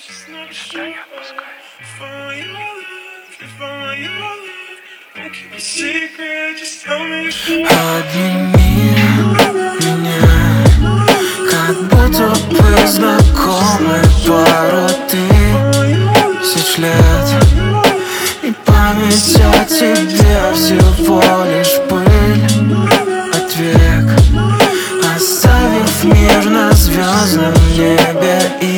Обними меня, как будто бы знакомы пару тысяч лет. И память о тебе всего лишь пыль от век, оставив мир на звездном небе. И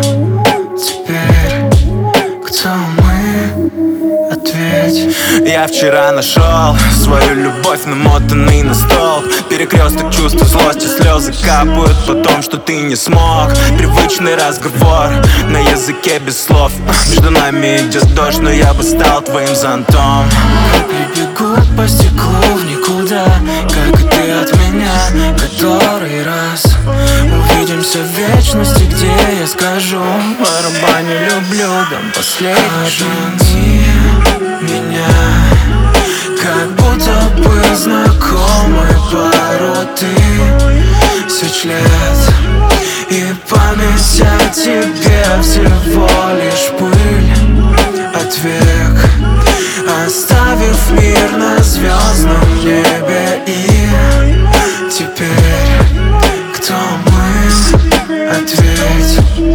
теперь кто мы? Ответь. Я вчера нашел свою любовь, намотанный на стол. Перекресток чувств, злости, слезы капают потом, что ты не смог. Привычный разговор на языке без слов. Между нами идет дождь, но я бы стал твоим зонтом. Капли бегут по стеклу в никуда, как и ты от меня, который раз. Увидимся в вечности, где я скажу: барабаню люблю, дам последний шанс. Меня, как будто бы знакомы пару тысяч лет. И память о тебе всего лишь пыль от век, оставив мир на звездном небе. И теперь кто мы? Ответь.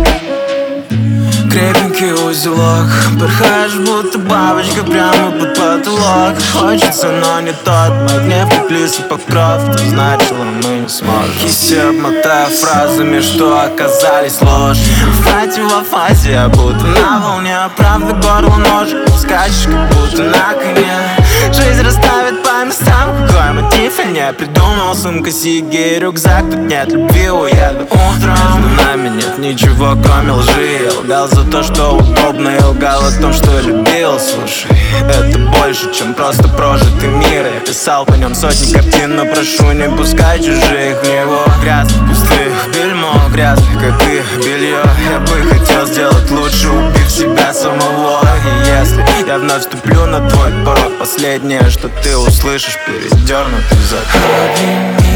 Крепенький узелок, порхаешь, будто бабочка прямо под потолок. Хочется, но не тот. Мой гнев как лисий покров, то значило, мы не сможем. Кисти обмотая фразами, что оказались ложь. В противофазе, будто на волне, правда горло ножик. Скачешь, как будто на коне. Жизнь расставит по местам, какой мотив я не придумал. Сумка, сиги, рюкзак, тут нет любви, уеду утром. Между нами нет ничего, кроме лжи. Я лгал за то, что удобно, я лгал о том, что любил. Слушай, это больше, чем просто прожитый мир. Я писал по нем сотни картин, но прошу, не пускай чужих в него. Грязных, пустых, бельмо грязных, как и белье. Я бы хотел сделать лучше, убив себя самого. И если я вновь ступлю на твой порог, последнее, что ты услышишь, передернутый затвор.